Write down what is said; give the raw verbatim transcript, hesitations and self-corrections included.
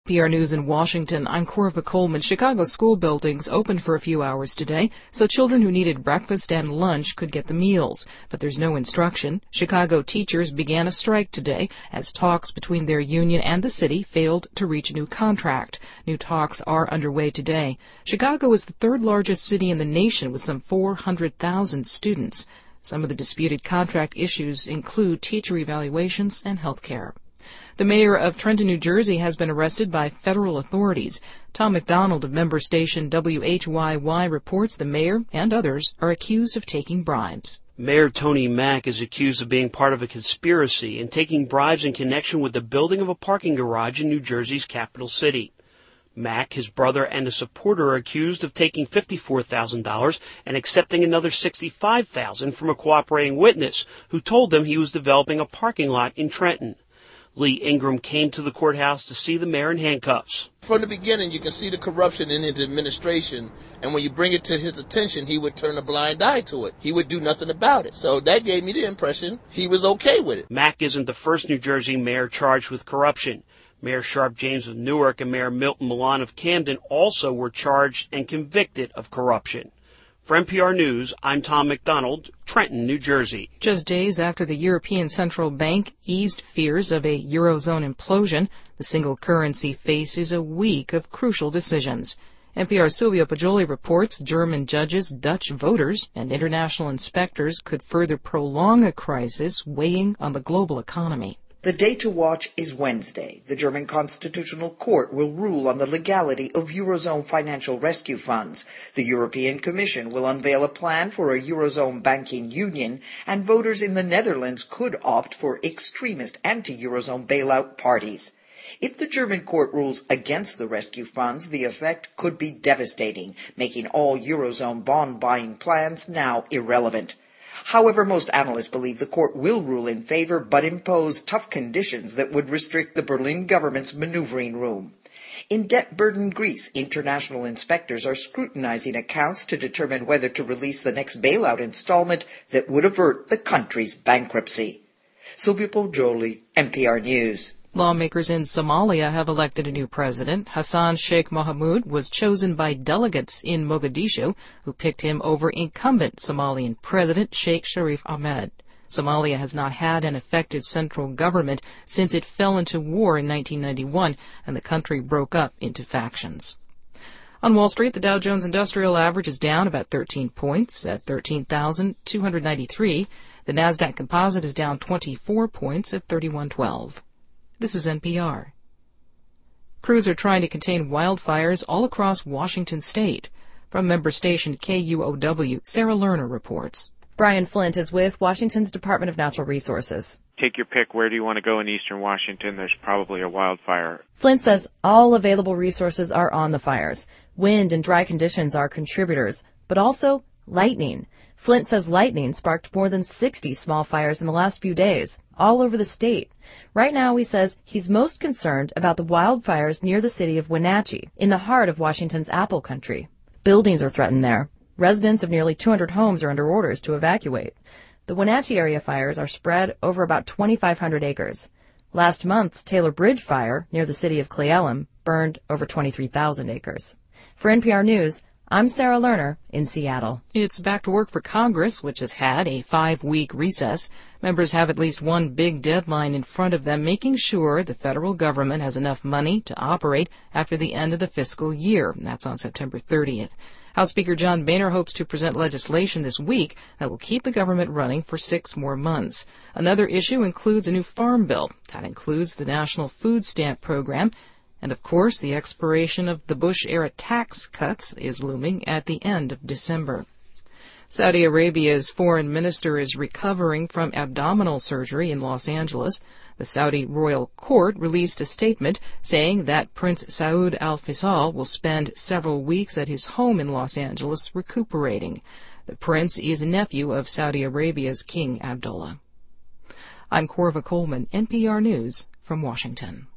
P R News in Washington, I'm Corva Coleman. Chicago school buildings opened for a few hours today, so children who needed breakfast and lunch could get the meals. But there's no instruction. Chicago teachers began a strike today as talks between their union and the city failed to reach a new contract. New talks are underway today. Chicago is the third largest city in the nation with some four hundred thousand students. Some of the disputed contract issues include teacher evaluations and health care. The mayor of Trenton, New Jersey, has been arrested by federal authorities. Tom McDonald of member station W H Y Y reports the mayor and others are accused of taking bribes. Mayor Tony Mack is accused of being part of a conspiracy and taking bribes in connection with the building of a parking garage in New Jersey's capital city. Mack, his brother, and a supporter are accused of taking fifty-four thousand dollars and accepting another sixty-five thousand dollars from a cooperating witness who told them he was developing a parking lot in Trenton. Lee Ingram came to the courthouse to see the mayor in handcuffs. From the beginning, you can see the corruption in his administration, and when you bring it to his attention, he would turn a blind eye to it. He would do nothing about it. So that gave me the impression he was okay with it. Mack isn't the first New Jersey mayor charged with corruption. Mayor Sharp James of Newark and Mayor Milton Milan of Camden also were charged and convicted of corruption. For N P R News, I'm Tom McDonald, Trenton, New Jersey. Just days after the European Central Bank eased fears of a Eurozone implosion, the single currency faces a week of crucial decisions. N P R's Silvio Poggioli reports German judges, Dutch voters, and international inspectors could further prolong a crisis weighing on the global economy. The day to watch is Wednesday. The German Constitutional Court will rule on the legality of Eurozone financial rescue funds. The European Commission will unveil a plan for a Eurozone banking union, and voters in the Netherlands could opt for extremist anti-Eurozone bailout parties. If the German court rules against the rescue funds, the effect could be devastating, making all Eurozone bond-buying plans now irrelevant. However, most analysts believe the court will rule in favor but impose tough conditions that would restrict the Berlin government's maneuvering room. In debt-burdened Greece, international inspectors are scrutinizing accounts to determine whether to release the next bailout installment that would avert the country's bankruptcy. Silvio Poggioli, N P R News. Lawmakers in Somalia have elected a new president. Hassan Sheikh Mohamud was chosen by delegates in Mogadishu, who picked him over incumbent Somalian President Sheikh Sharif Ahmed. Somalia has not had an effective central government since it fell into war in nineteen ninety-one, and the country broke up into factions. On Wall Street, the Dow Jones Industrial Average is down about thirteen points at thirteen thousand two hundred ninety-three. The Nasdaq Composite is down twenty-four points at thirty-one twelve. This is N P R. Crews are trying to contain wildfires all across Washington state. From member station K U O W, Sarah Lerner reports. Brian Flint is with Washington's Department of Natural Resources. Take your pick. Where do you want to go in eastern Washington? There's probably a wildfire. Flint says all available resources are on the fires. Wind and dry conditions are contributors, but also lightning. Flint says lightning sparked more than sixty small fires in the last few days, all over the state. Right now, he says he's most concerned about the wildfires near the city of Wenatchee, in the heart of Washington's apple country. Buildings are threatened there. Residents of nearly two hundred homes are under orders to evacuate. The Wenatchee area fires are spread over about twenty-five hundred acres. Last month's Taylor Bridge fire near the city of Cle Elum burned over twenty-three thousand acres. For N P R News, I'm Sarah Lerner in Seattle. It's back to work for Congress, which has had a five-week recess. Members have at least one big deadline in front of them, making sure the federal government has enough money to operate after the end of the fiscal year. That's on September thirtieth. House Speaker John Boehner hopes to present legislation this week that will keep the government running for six more months. Another issue includes a new farm bill. That includes the National Food Stamp Program. And, of course, the expiration of the Bush-era tax cuts is looming at the end of December. Saudi Arabia's foreign minister is recovering from abdominal surgery in Los Angeles. The Saudi royal court released a statement saying that Prince Saud Al Faisal will spend several weeks at his home in Los Angeles recuperating. The prince is a nephew of Saudi Arabia's King Abdullah. I'm Corva Coleman, N P R News from Washington.